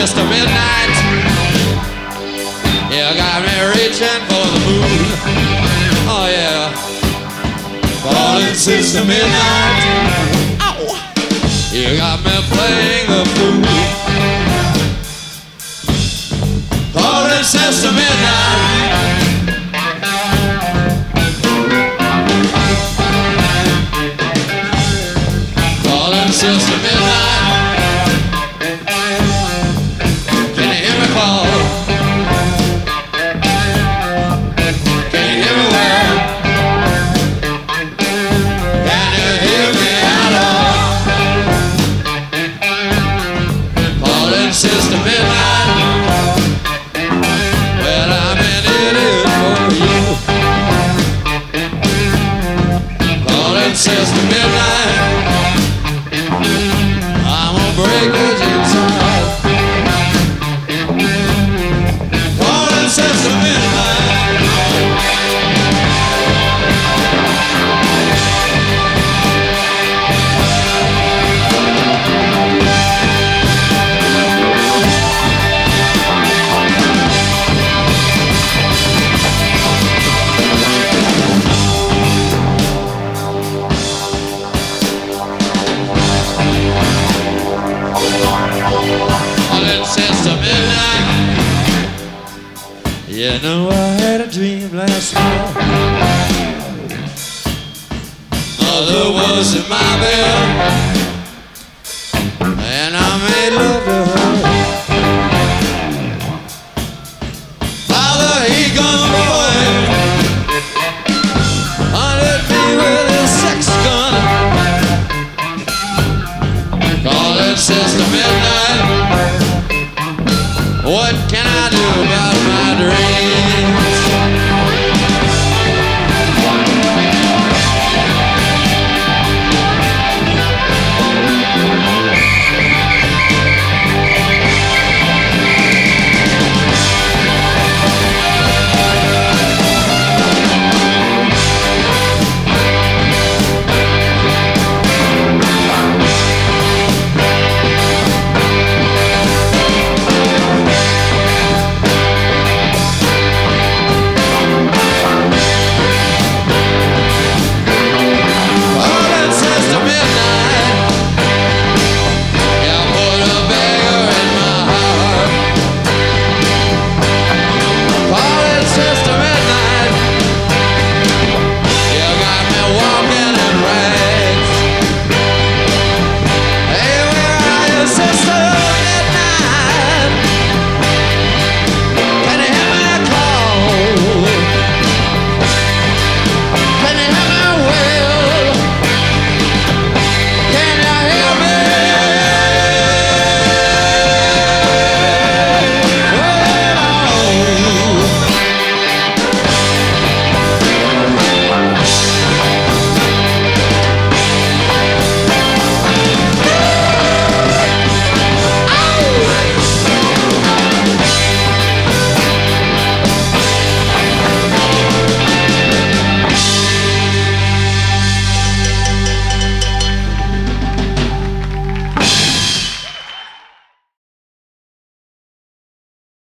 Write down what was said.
Sister Midnight. You got me reaching for the moon. Oh yeah. Falling Sister Midnight. Ow. You got me playing the fool. Falling Sister Midnight. Falling Sister Midnight. Can you hear me call? Can you hear me well? Can you hear me at all? Falling Sister Midnight. Well, I'm in it for you. Falling Sister Midnight. I'm gonna break the jigsaw. Falling Sister Midnight. Falling Sister Midnight. You know I had a dream last night. Mother was in my bed, and I made love to her. Father, he gone away, hunted me with his sex gun. Calling Sister Midnight. What can I do?